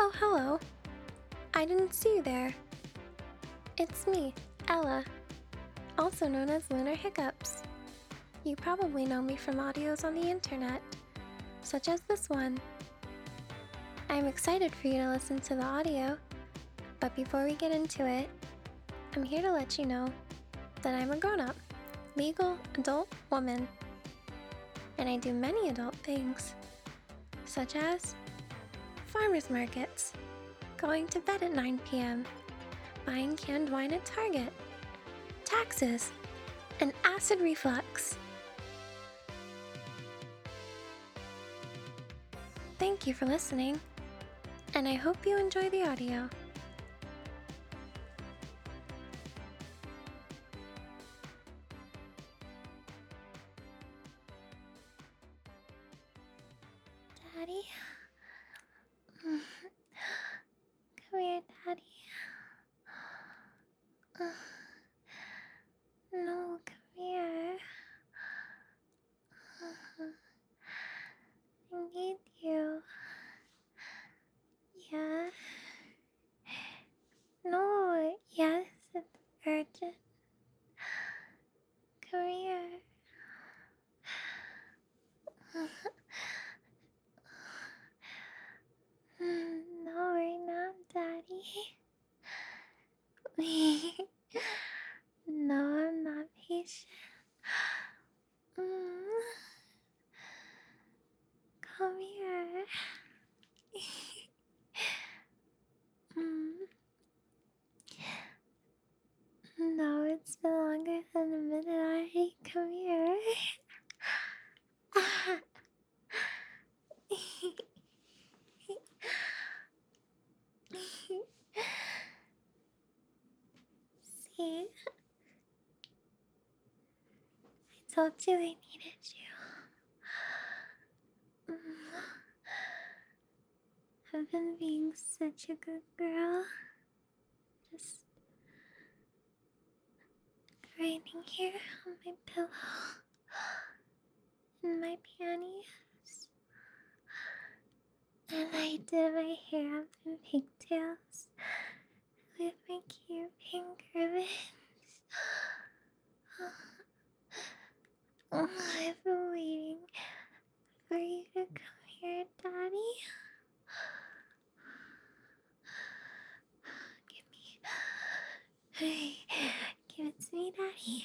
Oh, hello. I didn't see you there. It's me, Ella, also known as Lunar Hiccups. You probably know me from audios on the internet, such as this one. I'm excited for you to listen to the audio, but before we get into it, I'm here to let you know that I'm a grown-up, legal adult woman, and I do many adult things, such as farmers markets, going to bed at 9 p.m., buying canned wine at Target, taxes, and acid reflux. Thank you for listening, and I hope you enjoy the audio. Daddy? Come here, Daddy. No, come here. I need you. Yeah? No, yes, it's urgent. Come here. No, we're not, Daddy. No, I'm not patient. Come here. No, it's been longer than a minute already. Come here. See? I told you I needed you. I've been being such a good girl. Just grinding here on my pillow. In my panties. And I did my hair up in pigtails with my cute pink ribbons. Oh, I've been waiting for you to come here, Daddy. Give it to me, Daddy.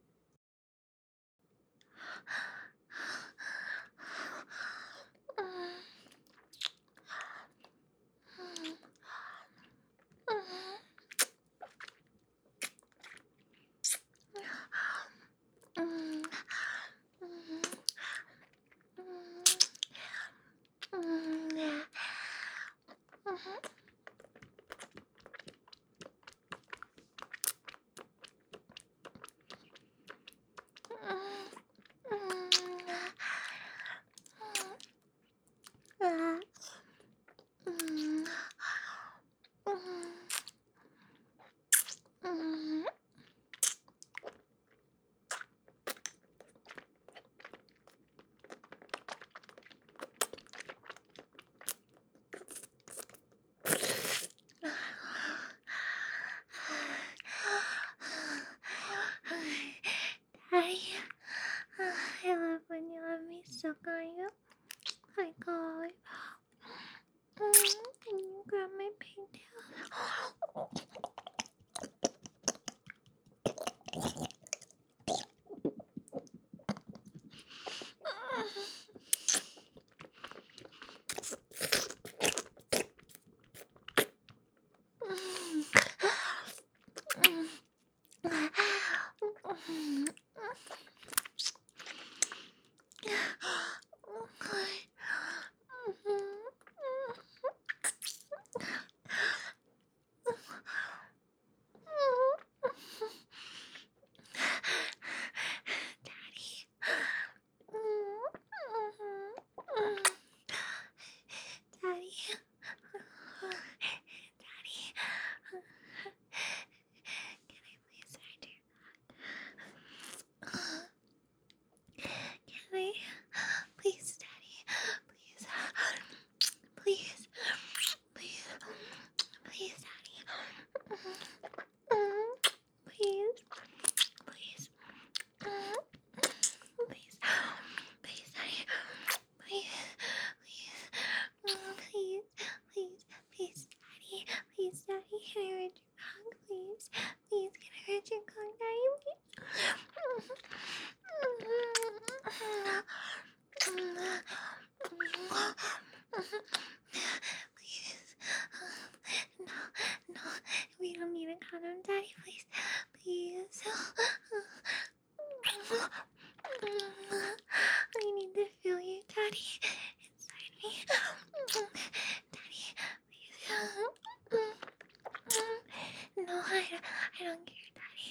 Daddy, I love when you let me suck on you. Like a lollipop. And you grab my pigtail. Daddy. Daddy. Can I please ride your back?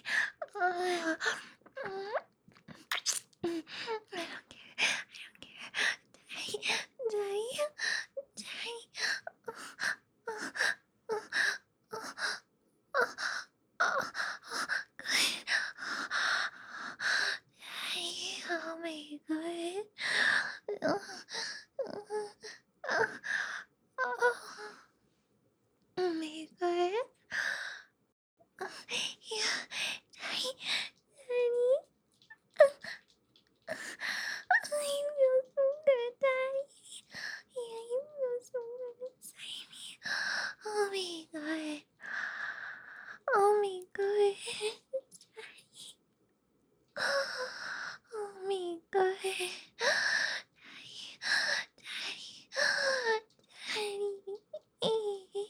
I don't care. I don't care. Daddy. Daddy. Good. Daddy. Oh my god. Oh my god. Yeah. Daddy. Daddy. I feel so good, Daddy. Yeah, you feel so good inside me. Oh my god. Oh my god. Daddy. Oh my god. Daddy. Daddy. Daddy.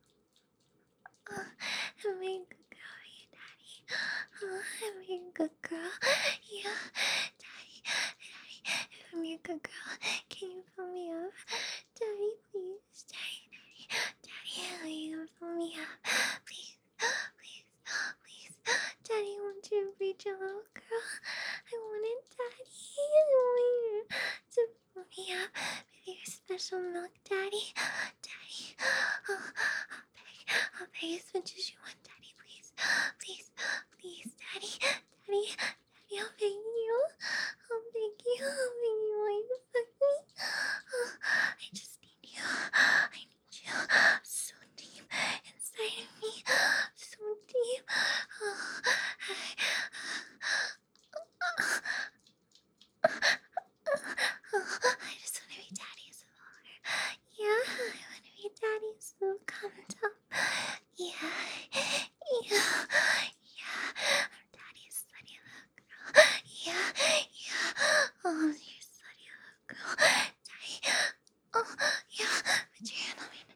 I'm a good girl, yeah, Daddy. I'm a good girl. Yeah, Daddy. Daddy. If I'm a good girl, can you fill me up? Daddy, please. Daddy, Daddy. Daddy, will you fill me up? Please, please, please. Daddy, won't you reach a little girl? I want it, Daddy. I want you to fill me up with your special milk, Daddy. Daddy. I'll pay as much as you want, Daddy, please. Please, please, Daddy. Daddy, Daddy, I'll beg you. I'll beg you. I'll beg you. Will you fuck me? I just need you. I need you so deep inside of me. So deep. I just want to be Daddy's lover. Yeah, I want to be Daddy's little cum dump. Yeah, yeah, yeah. I'm Daddy's slutty little girl. Yeah, yeah. Oh, you're slutty little girl. Daddy. Oh, yeah. Put your hand on me.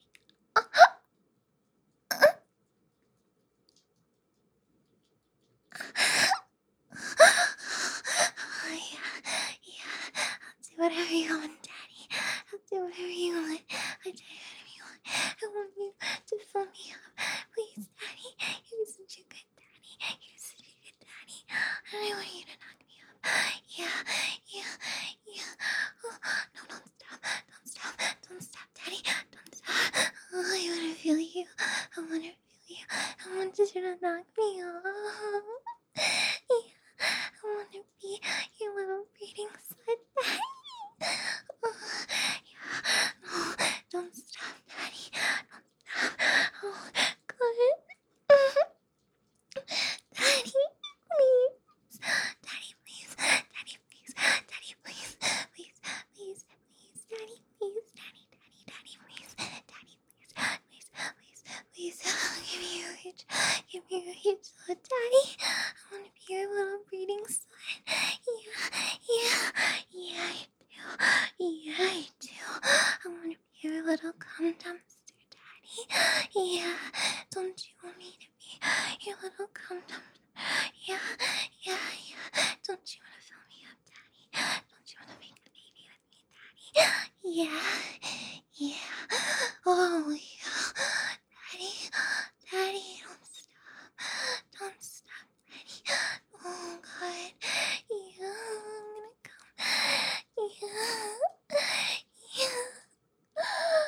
Oh, yeah, yeah. I'll do whatever you want, Daddy. I'll do whatever you want. I'll do whatever you want. I want you to fill me up. Please, Daddy. You're such a good Daddy. You're such a good Daddy. And I want you to knock me up. Yeah, yeah, yeah. Oh, no, don't stop. Don't stop. Don't stop, Daddy. Don't stop. Oh, I want to feel you. I want to feel you. I want you to knock me off. Yeah. I want to be your little breeding slut, Daddy. Oh, yeah. No, don't stop, Daddy. Don't stop. Oh, good. Daddy, please. Daddy, please. Daddy, please. Daddy, please. Please, please, please. Daddy, please. Daddy, Daddy, Daddy, please. Daddy, please. Please, please, please. Give me a huge, slut, Daddy. I want to be your little breeding slut. Yeah, yeah, I do. Yeah, I do. I want to be your little cum dumpster, Daddy. Yeah, don't you want me to be your little cum dumpster? Yeah, yeah, yeah. Don't you want to fill me up, Daddy? Don't you want to make a baby with me, Daddy? Yeah, yeah. Oh, yeah. Daddy, Daddy, don't stop. Don't stop, Daddy. Oh, God. Yeah, I'm gonna come. Yeah, yeah.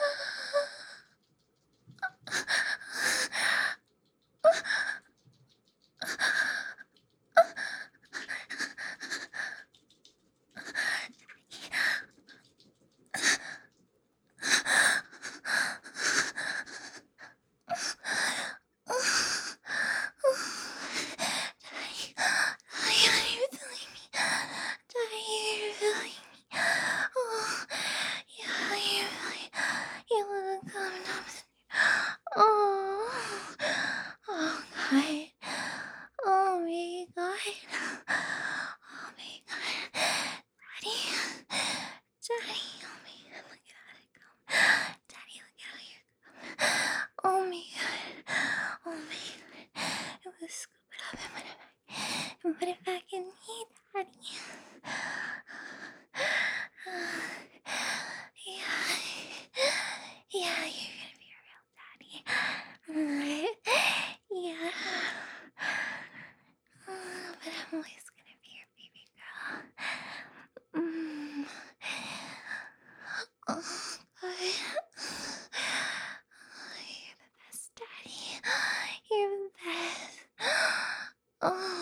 Oh, oh God. Oh my God. Oh my God. Daddy. Daddy. Oh my God. Look at it go. Daddy, look at how you go. Oh my God. Oh my God. I'm gonna scoop it up and put it back in me, Daddy. Yeah. Yeah, you're gonna be a real daddy. Yeah. always gonna be your baby girl. Oh, God. You're the best, Daddy. You're the best. Oh.